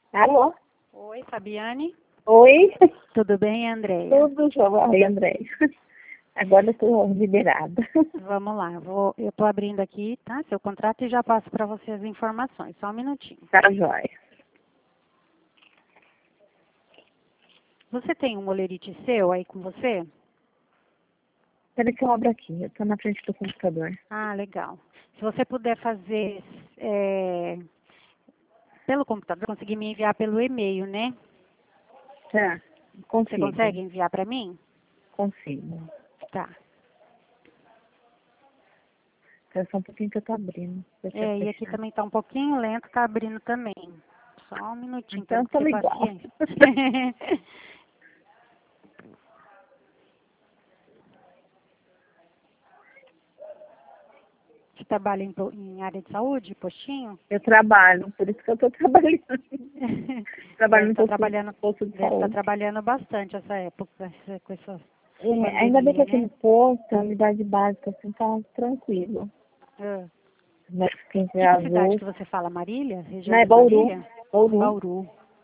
Alô? Oi, Fabiane. Oi? Tudo bem, Andréia? Tudo jóia, André. Agora eu estou liberada. Vamos lá, eu estou abrindo aqui, tá? Seu contrato e já passo para você as informações. Só um minutinho. Tá jóia. Você tem um olerite seu aí com você? Espera que eu abro aqui. Eu estou na frente do computador. Ah, legal. Se você puder fazer pelo computador, conseguir me enviar pelo e-mail, né? Tá. Você Consigo. consegue enviar para mim? Consigo. Tá. Espera só um pouquinho que eu estou abrindo. Deixa eu E aqui fechar. também está um pouquinho lento, está abrindo também. Só um minutinho, Então temos que ter estamos igual. paciência. Você trabalha em área de saúde, postinho? Eu trabalho, por isso que eu estou trabalhando. Trabalho Deve no estar posto de deve estar saúde. trabalhando bastante essa época, com essa Ainda bem que pandemia, aqui né? no posto, a unidade básica, assim, tá tranquilo. Ah. Mas quem Que já cidade azul, que você fala? Marília? não Região é de Bauru. Marília? Bauru. Bauru.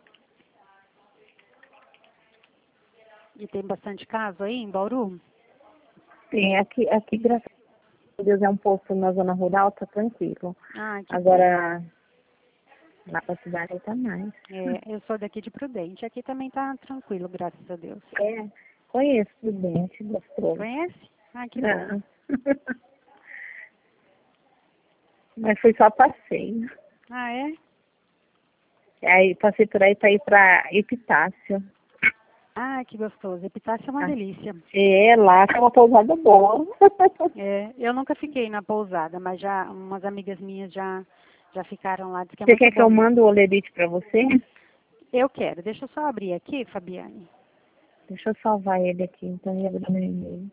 E tem bastante caso aí em Bauru? Sim, aqui, graças a Deus, é um posto na zona rural, tá tranquilo. Ah, que bom. Agora, lá pra cidade tá mais. Eu sou daqui de Prudente. Aqui também tá tranquilo, graças a Deus. É, conheço Prudente, gostoso. Conhece? Ah, que bom. Ah. Mas foi só passeio. Ah, é? Aí passei por aí pra ir pra Epitácio. Ah, que gostoso. Epitácio é uma Ah, delícia. lá é uma pousada boa. Eu nunca fiquei na pousada, mas já umas amigas minhas já ficaram lá, diz que é Você muito quer que eu bom mande mesmo. o olerite pra você? Eu quero. Deixa eu só abrir aqui, Fabiane. Deixa eu salvar ele aqui, então eu abro meu e-mail.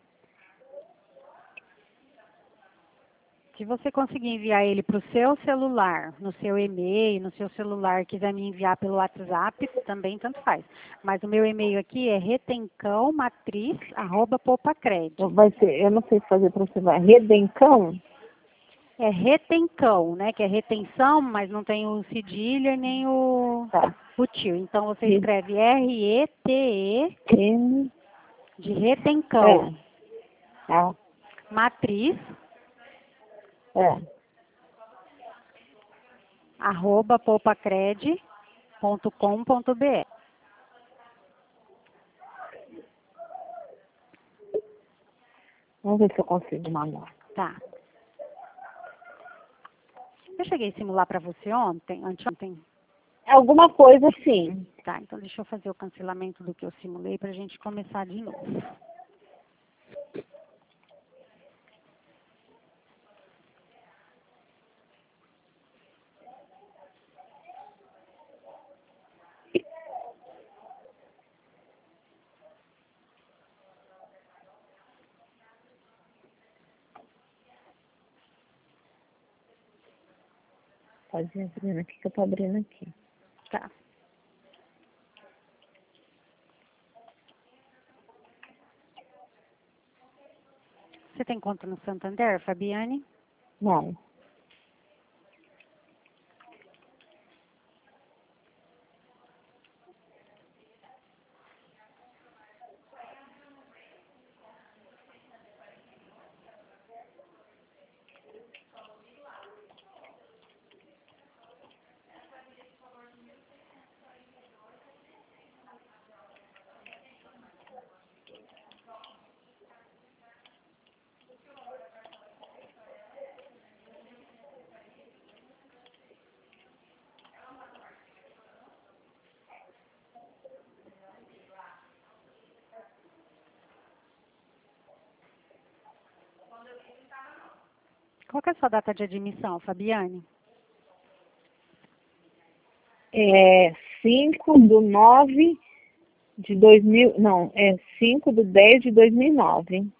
Se você conseguir enviar ele para o seu celular, no seu e-mail, no seu celular, quiser me enviar pelo WhatsApp, também tanto faz. Mas o meu e-mail aqui é retencãomatriz@poupacred. Vai ser, eu não sei fazer pra você, vai. Redencão? É retencão, né? Que é retenção, mas não tem o cedilha e nem Tá. o tio. Então você escreve RETE M, de retencão, tá. matriz, É. @poupacred.com.br. Vamos ver se eu consigo mandar. Tá. Eu cheguei a simular para você anteontem. Alguma coisa assim. Tá, então deixa eu fazer o cancelamento do que eu simulei para a gente começar de novo. Pode ir abrindo aqui que eu tô abrindo aqui. Tá. Você tem conta no Santander, Fabiane? Não. Qual que é a sua data de admissão, Fabiane? É 5/9/2000. Não, é 5/10/2009.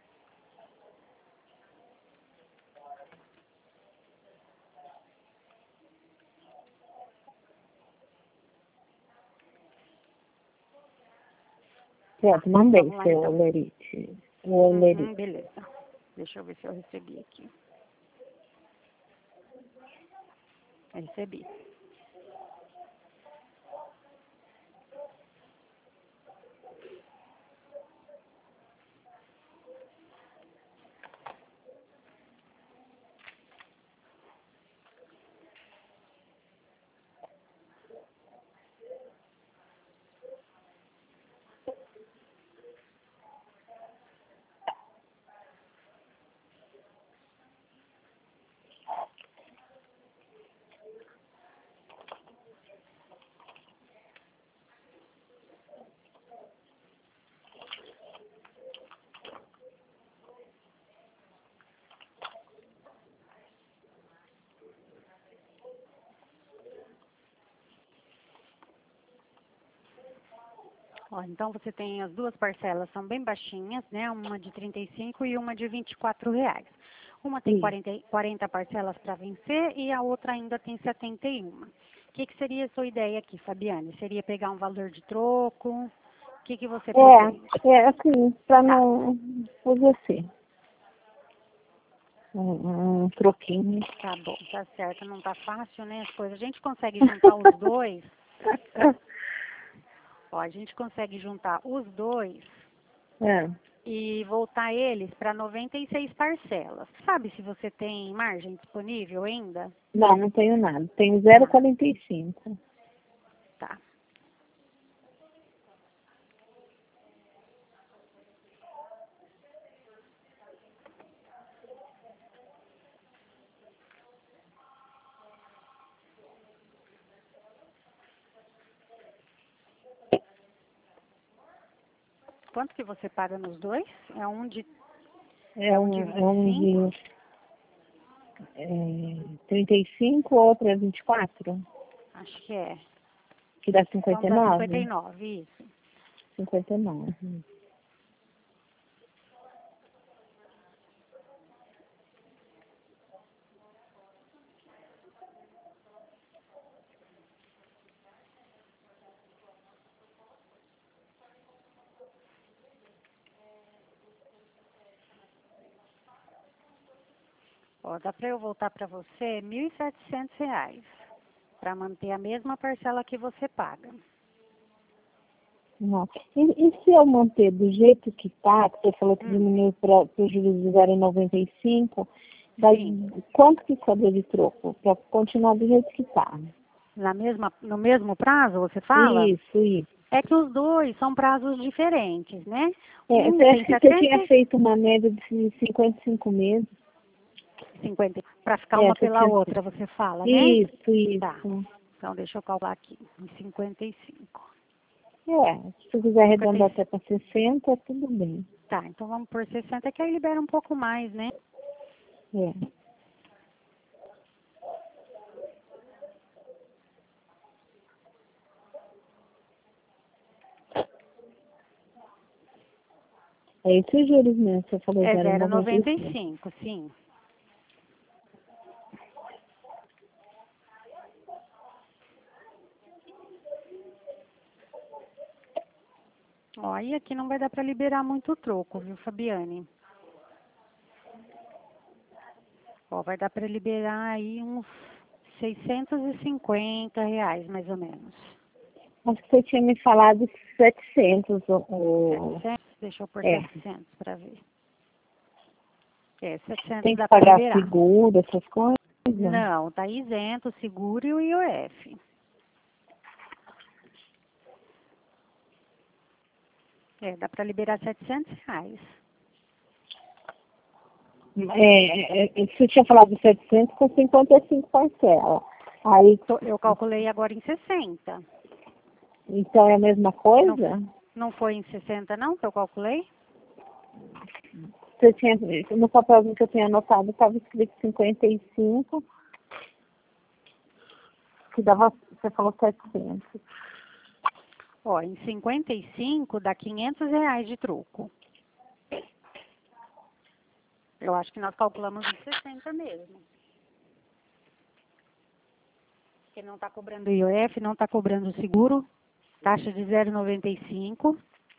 Pronto, mandei Vamos lá, seu então. olerite. O olerite. Beleza. Deixa eu ver se eu recebi aqui. Recebi. Ó, então você tem as duas parcelas, são bem baixinhas, né? Uma de 35 e uma de R$ 24. Uma tem 40 parcelas para vencer e a outra ainda tem 71. O que seria a sua ideia aqui, Fabiane? Seria pegar um valor de troco? O que você pretende? Assim, para Tá. não fazer assim. Um troquinho. Tá bom, tá certo. Não tá fácil, né, as coisas. A gente consegue juntar os dois. Ó, a gente consegue juntar os dois e voltar eles para 96 parcelas. Sabe se você tem margem disponível ainda? Não tenho nada. Tenho 0,45. Tá. Quanto que você paga nos dois? É um de... É um de 35, outro é 24? Acho que é. Que dá Então dá 59? 59, isso. 59. Ó, dá para eu voltar para você R$ 1.700 para manter a mesma parcela que você paga. Não. E se eu manter do jeito que está, que você falou que diminuiu para o juros de 0,95, daí quanto que sobra de troco? Para continuar do jeito que está. No mesmo prazo, você fala? Isso. É que os dois são prazos diferentes, né? Você acha que você tinha feito uma média de 55 meses? 50, para ficar uma pela outra, você fala, né? Isso. Tá. Então, deixa eu calcular aqui, em 55. Se você quiser arredondar até para 60, tudo bem. Tá, então vamos por 60, que aí libera um pouco mais, né? É esses juros mesmo, você falou É 0,95. 0,95, sim. Ó, aí aqui não vai dar para liberar muito troco, viu, Fabiane? Ó, vai dar para liberar aí uns R$ 650, mais ou menos. Acho que você tinha me falado 700. 700? Deixa eu pôr 700 para ver. 700 Tem que dá para pagar liberar. seguro, essas coisas? Não, tá isento o seguro e o IOF. Dá para liberar R$ 700. Você tinha falado 700 com 55 parcelas. Aí, Eu calculei agora em 60. então é a mesma coisa? Não foi em 60 não que eu calculei? Você tinha, no papelzinho que eu tinha anotado estava escrito 55, que dava, você falou 700. Ó, em 55 dá R$ 500 de troco. Eu acho que nós calculamos em 60 mesmo. Porque não está cobrando IOF, não está cobrando seguro, taxa de 0,95.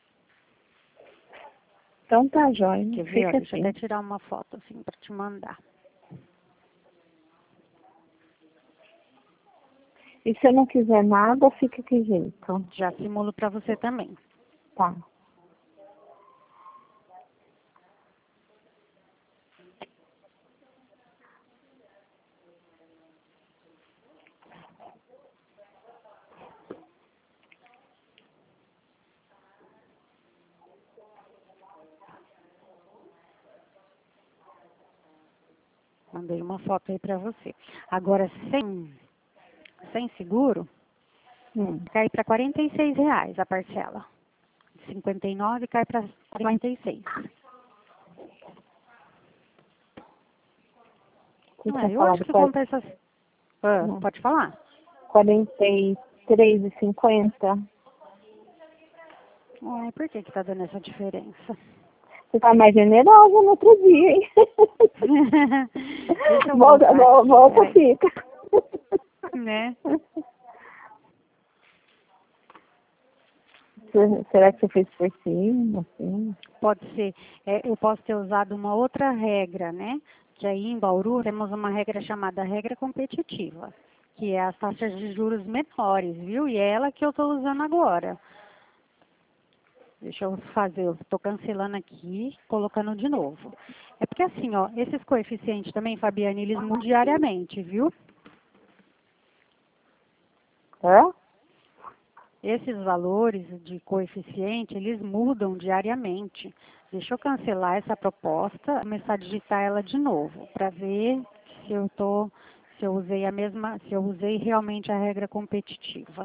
Então tá, jóia. Quer ver? Ó, deixa eu assim. até tirar uma foto assim para te mandar. E se eu não quiser nada, fica que jeito? Já simulo para você também. Tá. Mandei uma foto aí para você. Agora, sem seguro, cai para R$ 46 a parcela. 59 cai para 46. Eu acho que compensa. Pode falar? 43,50. Ué, por que que tá dando essa diferença? Você tá mais generosa no outro dia, hein? Deixa eu Volta, voltar aqui, volta, peraí. fica. Né? Será que você fez por cima, assim? Pode ser. Eu posso ter usado uma outra regra, né? Que aí em Bauru temos uma regra chamada regra competitiva, que é as taxas de juros menores, viu? E é ela que eu estou usando agora. Deixa eu fazer, eu estou cancelando aqui, colocando de novo. É porque assim, ó, esses coeficientes também, Fabiane, eles mudam diariamente, viu? Hã? Esses valores de coeficiente, eles mudam diariamente. Deixa eu cancelar essa proposta, começar a digitar ela de novo, para ver se eu usei a mesma, se eu usei realmente a regra competitiva.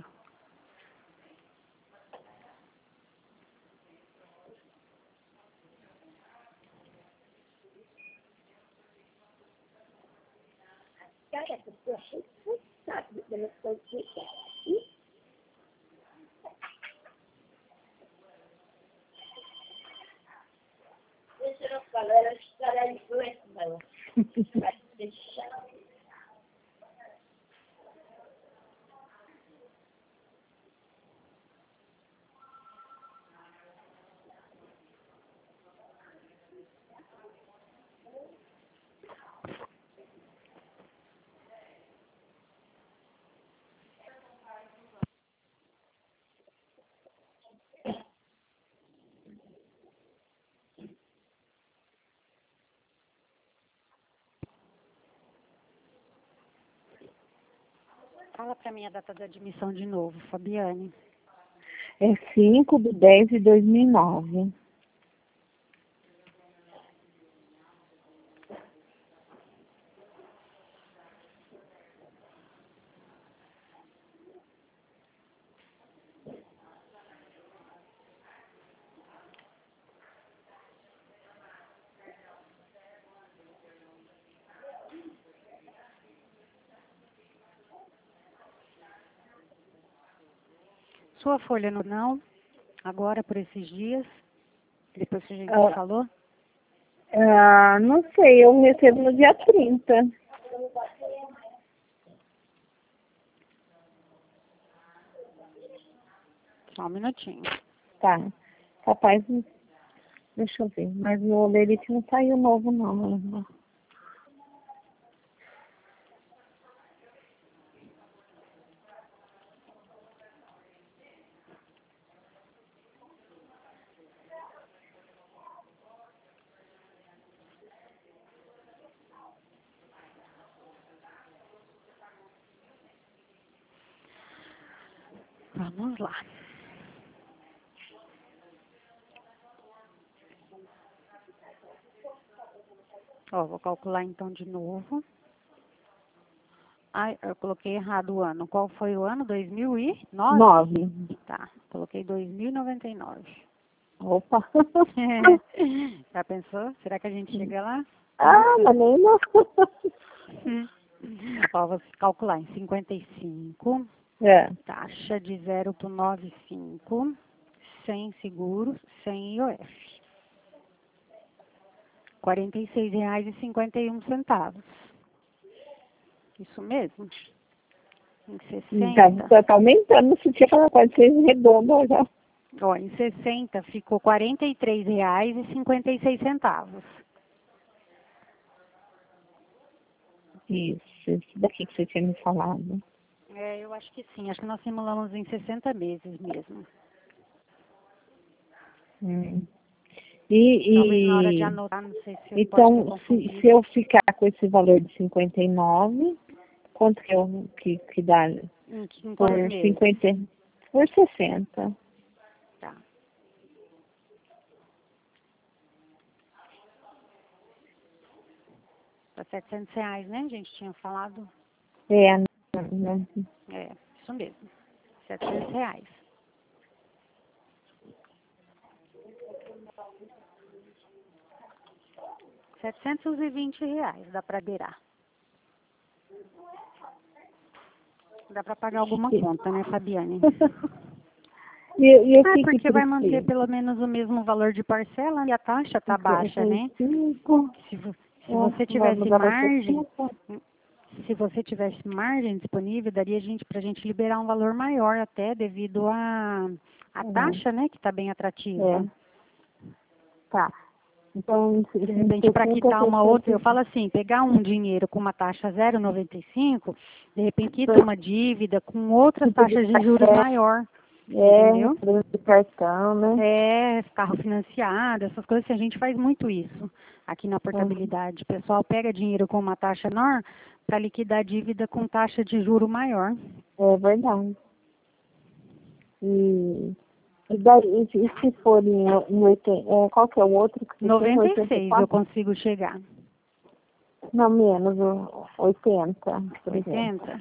Fala para mim a data da admissão de novo, Fabiane. É 5/10/2009. Sua folha não, agora por esses dias, depois que a gente se falou? Não sei, eu recebo no dia 30. Só um minutinho. Tá. Capaz, deixa eu ver. Mas no Olerite não saiu novo, não. Vamos lá. Ó, vou calcular então de novo. Ai, eu coloquei errado o ano. Qual foi o ano? 2009? 9. Tá, coloquei 2099. Opa. Já pensou? Será que a gente chega lá? Mas nem não. Ó, vou calcular em 55, É. taxa de 0,95, sem seguros, sem IOF. R$ 46,51. Isso mesmo? Em 60. Tá aumentando, se tinha falado quase 6 redonda já. Ó, em 60 ficou R$ 43,56. Isso daqui que você tinha me falado. É, eu acho que sim. Acho que nós simulamos em 60 meses mesmo. Hum. Talvez na hora de E, anotar, não sei se eu posso ter então, se confundido. eu ficar com esse valor de 59, quanto que dá Em por quantos meses? 50? Por 60. Tá. Tá R$ 700, né? A gente tinha falado. É, É, isso mesmo. R$ 700. R$ 720 dá para beirar. Dá para pagar alguma conta, né, Fabiane? E o que porque vai manter precisa? pelo menos o mesmo valor de parcela e a taxa tá baixa, né? 55, Se você vai tivesse mudar para margem, 70. se você tivesse margem disponível, daria pra gente liberar um valor maior até devido à taxa, né, que está bem atrativa. Tá. Então, De repente, para 60, quitar uma outra, eu 60. falo assim, pegar um dinheiro com uma taxa 0,95, de repente quita uma dívida com outras taxas de juros maior, entendeu? De cartão, né? Carro financiado, essas coisas, a gente faz muito isso aqui na portabilidade. O pessoal pega dinheiro com uma taxa menor para liquidar dívida com taxa de juro maior. É verdade. E daí, e se for em 80, qual que é o outro que você tem? 96 eu 84? consigo chegar. Não, menos, 80, por exemplo. 80?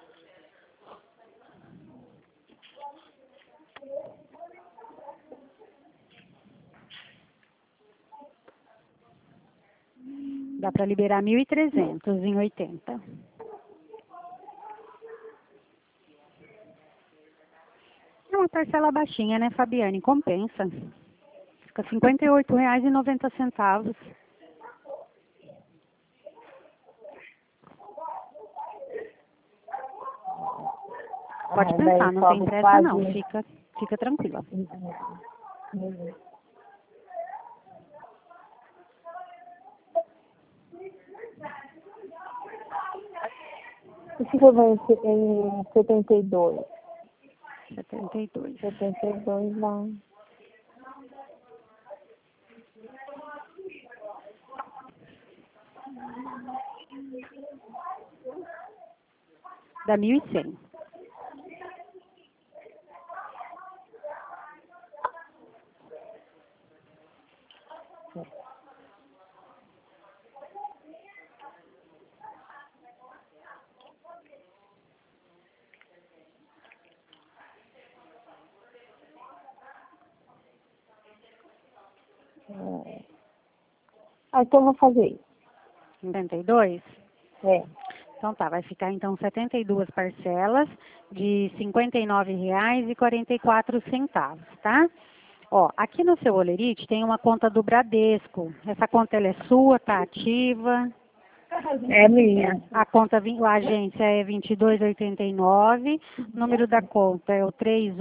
Dá para liberar 1.300 em 80. É uma parcela baixinha, né, Fabiane? Compensa. Fica R$ 58,90. Pode pensar, não tem pressa não. Fica tranquila. E se for em 72? 72. 72 lá. Dá 1.100. Então eu vou fazer isso. 72? É. Então tá, vai ficar então 72 parcelas de R$ 59,44, tá? Ó, aqui no seu Olerite tem uma conta do Bradesco. Essa conta ela é sua, tá ativa? É minha. A agência é 2289, o número da conta é o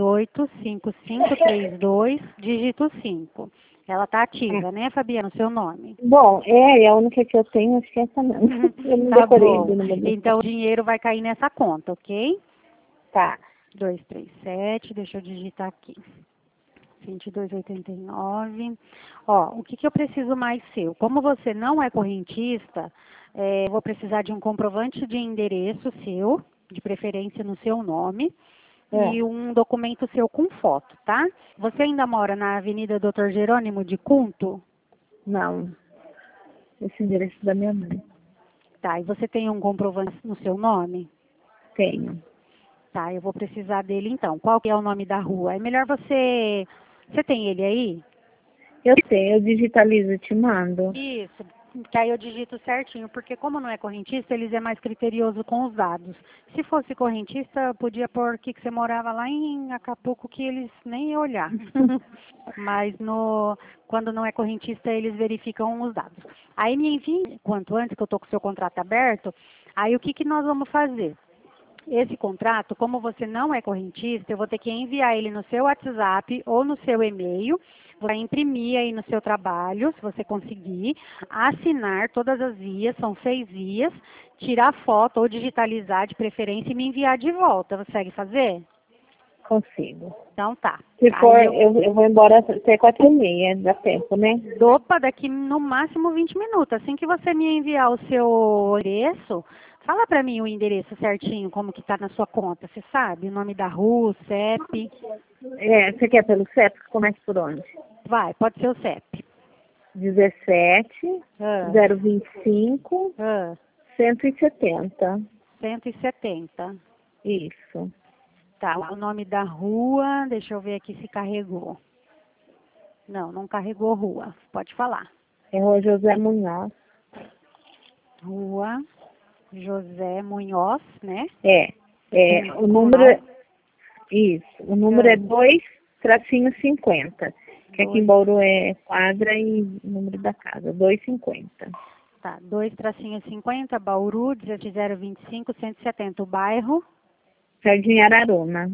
385532, dígito 5. Ela tá ativa, né, Fabiana, o seu nome? Bom, é a única que eu tenho, acho que é essa mesmo. Eu não Tá decorei o bom. número. Então o dinheiro vai cair nessa conta, ok? Tá. 237, deixa eu digitar aqui. 2289. Ó, o que que eu preciso mais seu? Como você não é correntista, eu vou precisar de um comprovante de endereço seu, de preferência no seu nome, e um documento seu com foto, tá? Você ainda mora na Avenida Doutor Jerônimo de Cunto? Não. Esse endereço da minha mãe. Tá, e você tem um comprovante no seu nome? Tenho. Tá, eu vou precisar dele então. Qual que é o nome da rua? É melhor você... Você tem ele aí? Eu tenho, eu digitalizo e te mando. Isso, que aí eu digito certinho, porque como não é correntista, eles é mais criterioso com os dados. Se fosse correntista, eu podia pôr que você morava lá em Acapulco, que eles nem iam olhar. Mas quando não é correntista, eles verificam os dados. Aí me envie, quanto antes, que eu estou com o seu contrato aberto, aí o que que nós vamos fazer? Esse contrato, como você não é correntista, eu vou ter que enviar ele no seu WhatsApp ou no seu e-mail, vai imprimir aí no seu trabalho, se você conseguir, assinar todas as vias, são 6 vias, tirar foto ou digitalizar de preferência e me enviar de volta. Você consegue fazer? Consigo. Então tá. Se for, Aí eu vou embora até 4h30, dá tempo, né? Opa, daqui no máximo 20 minutos. Assim que você me enviar o seu endereço, fala para mim o endereço certinho, como que tá na sua conta. Você sabe o nome da rua, o CEP? Você quer pelo CEP? Começa por onde? Vai, pode ser o CEP. 17 Ah, 025 ah, 170. 170. Isso. Tá, o nome da rua, deixa eu ver aqui se carregou. Não, não carregou rua. Pode falar. É Rua José Munhoz. Rua José Munhoz, né? O número nome. Isso. O número é 2 tracinho 50. Que aqui em Bauru é quadra e número da casa, 250. Tá, 2-50, Bauru, 17025, 170. O bairro? Jardim Araruna.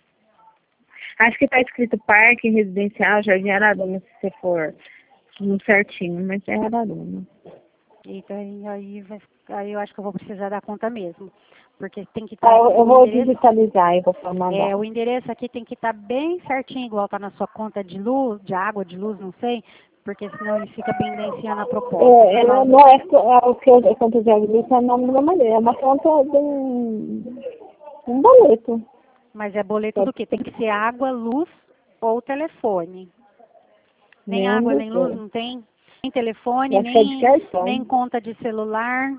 Acho que tá escrito Parque Residencial Jardim Araruna, se você for no certinho, mas é Araruna. Eita, aí eu acho que eu vou precisar dar conta mesmo. Porque tem que estar... Eu vou digitalizar e vou mandar. O endereço aqui tem que estar bem certinho, igual tá na sua conta de luz, de água, de luz, não sei, porque senão ele fica pendenciando a proposta. Não é o que eu conto de água de luz, é o nome do meu marido, é uma conta de um boleto. Mas é boleto do quê? Tem que ser água, luz ou telefone. Nem Nenhum água, dos nem luz, dois. não tem? Nem telefone, Acho que é de cartão. nem conta de celular.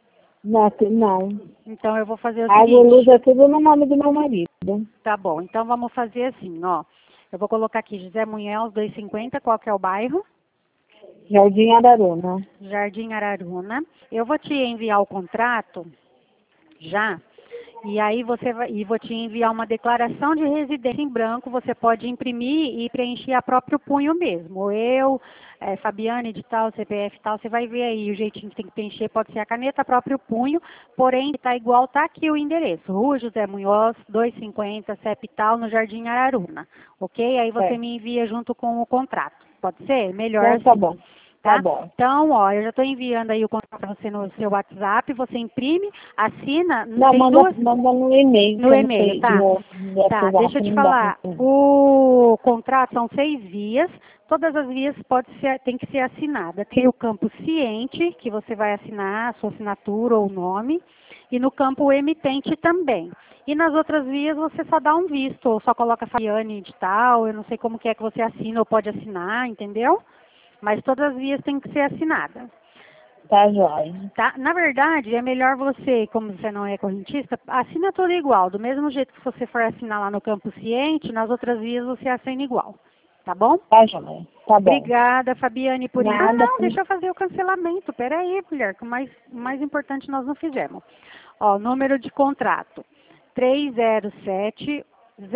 Não. Então eu vou fazer o Água e luz seguinte. é tudo no nome do meu marido. Tá bom, então vamos fazer assim, ó. Eu vou colocar aqui José Munhel, 250, qual que é o bairro? Jardim Araruna. Jardim Araruna. Eu vou te enviar o contrato já. E aí vou te enviar uma declaração de residência em branco, você pode imprimir e preencher a próprio punho mesmo. Fabiane de tal, CPF tal, você vai ver aí o jeitinho que tem que preencher, pode ser a caneta, próprio punho, porém está igual, tá aqui o endereço, Rua José Munhoz, 250, CEP tal, no Jardim Araruna, ok? Aí você me envia junto com o contrato, pode ser? Melhor assim. Tá bom. Tá? Tá bom. Então, ó, eu já estou enviando aí o contrato para você no seu WhatsApp, você imprime, assina. Não, manda no e-mail. No e-mail, tá? Tá, deixa eu te falar. O contrato são 6 vias, todas as vias tem que ser assinada. Tem o campo ciente, que você vai assinar a sua assinatura ou nome, e no campo emitente também. E nas outras vias você só dá um visto, ou só coloca Fabiane de tal, eu não sei como que é que você assina ou pode assinar, entendeu? Mas todas as vias têm que ser assinadas. Tá, jóia. Tá? Na verdade, é melhor você, como você não é correntista, assina tudo igual. Do mesmo jeito que você for assinar lá no Campo Ciente, nas outras vias você assina igual. Tá bom? Tá, jóia. Tá bom. Obrigada, Fabiane, por isso. Nada. Não, deixa eu fazer o cancelamento. Peraí, mulher, que o mais importante nós não fizemos. Ó, número de contrato. 307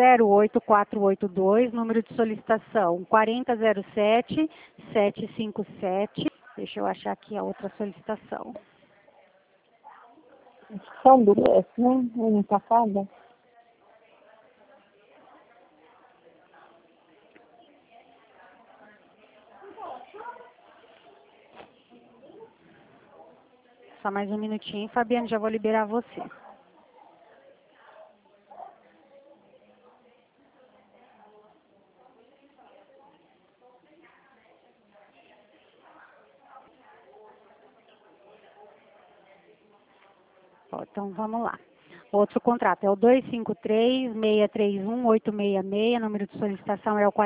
08482, número de solicitação 4007 757. Deixa eu achar aqui a outra solicitação. São duas, né? Uma passada. Só mais um minutinho, Fabiane, já vou liberar você. Ó, então, vamos lá. Outro contrato é o 253-631-866, número de solicitação é o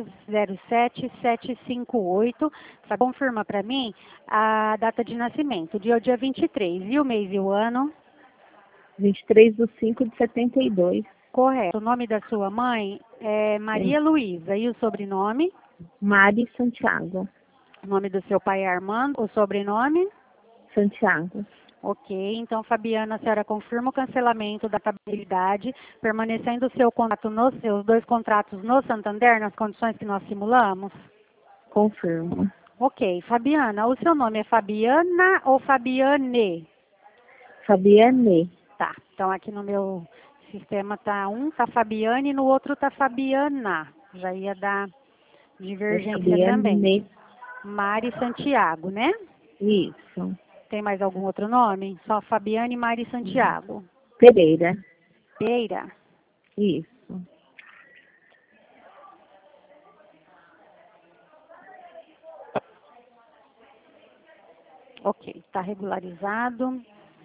4007-758. Confirma para mim a data de nascimento, dia 23, e o mês e o ano? 23/5/72. Correto. O nome da sua mãe é Maria Luísa, e o sobrenome? Mari Santiago. O nome do seu pai é Armando, o sobrenome? Santiago. Ok, então, Fabiana, a senhora confirma o cancelamento da estabilidade, permanecendo o seu contrato seus 2 contratos no Santander, nas condições que nós simulamos? Confirmo. Ok, Fabiana, o seu nome é Fabiana ou Fabiane? Fabiane. Tá, então aqui no meu sistema tá Fabiane e no outro tá Fabiana. Já ia dar divergência também. Mari Santiago, né? Isso. Tem mais algum outro nome? Só Fabiane, Mari Santiago. Pereira. Pereira. Isso. Ok, está regularizado.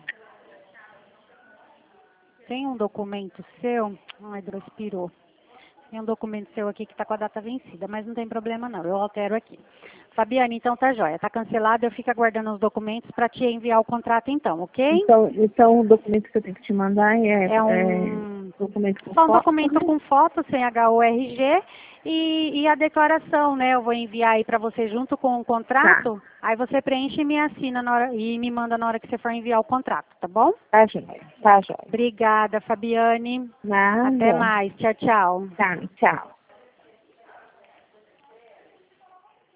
Tem um documento seu... Ai, expirou. Tem um documento seu aqui que está com a data vencida, mas não tem problema não, eu altero aqui. Fabiane, então tá jóia, tá cancelado, eu fico aguardando os documentos para te enviar o contrato então, ok? Então o documento que eu tenho que te mandar é um documento com só um foto? documento com foto, sem HURG e a declaração, né? Eu vou enviar aí para você junto com o contrato, aí você preenche e me assina e me manda na hora que você for enviar o contrato, tá bom? Tá jóia, tá jóia. Obrigada, Fabiane. Nada. Até mais, tchau, tchau. Tá, tchau.